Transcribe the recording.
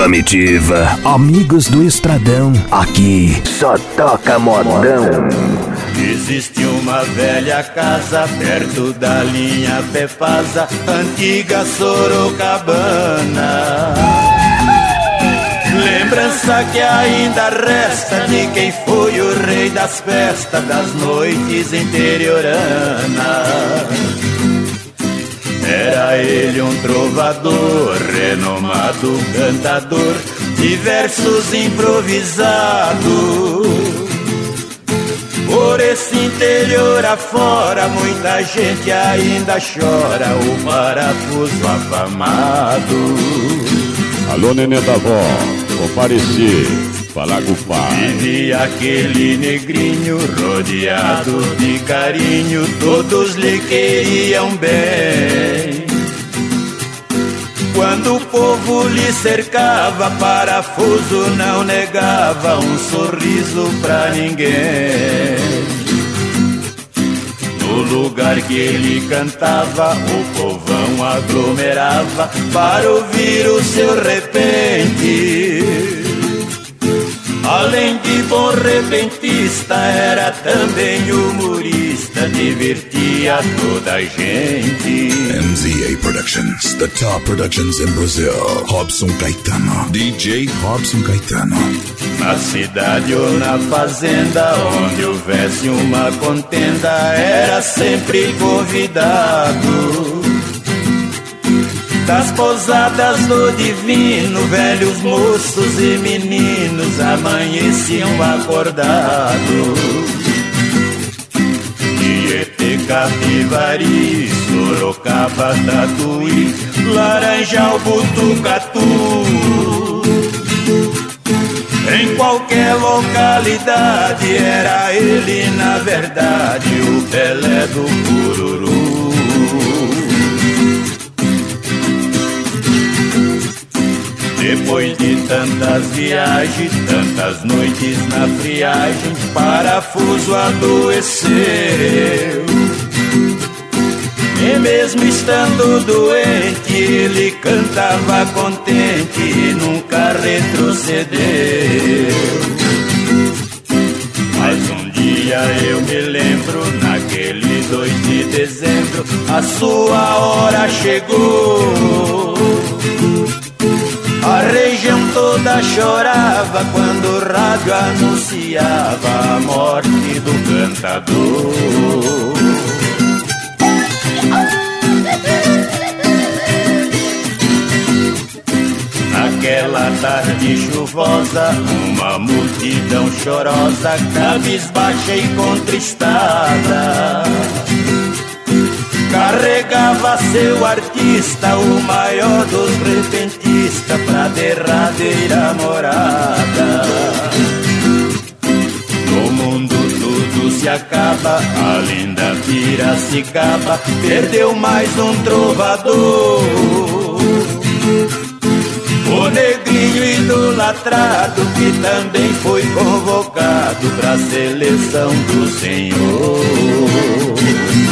Comitiva, amigos do Estradão, aqui só toca modão. Existe uma velha casa perto da linha Pepasa, antiga Sorocabana. Lembrança que ainda resta de quem foi o rei das festas, das noites interioranas. Era ele um trovador, renomado cantador de versos improvisados. Por esse interior afora, muita gente ainda chora o parafuso afamado. Alô, neném da vó, compareci, falar com o pai. Vivia aquele negrinho rodeado de carinho, todos lhe queriam bem. Quando o povo lhe cercava, parafuso não negava um sorriso pra ninguém. No lugar que ele cantava, o povão aglomerava para ouvir o seu repente. Além de bom repentista, era também humorista, divertia toda a gente. MZA Productions, the top productions in Brazil. Robson Caetano, DJ Robson Caetano. Na cidade ou na fazenda, onde houvesse uma contenda, era sempre convidado. Das pousadas do divino, velhos moços e meninos amanheciam acordados. Tietê, Capivari, Sorocaba, Tatuí, Laranjal, Butucatu. Em qualquer localidade era ele, na verdade, o Pelé do Cururu. Depois de tantas viagens, tantas noites na friagem, parafuso adoeceu. E mesmo estando doente, ele cantava contente e nunca retrocedeu. Mas um dia eu me lembro, naquele 2 de dezembro, a sua hora chegou. A região toda chorava quando o rádio anunciava a morte do cantador. Naquela tarde chuvosa, uma multidão chorosa, cabisbaixa e contristada, carregava seu artista, o maior dos repentistas, pra derradeira morada. No mundo tudo se acaba, a linda Piracicaba perdeu mais um trovador. O negrinho idolatrado que também foi convocado pra seleção do Senhor.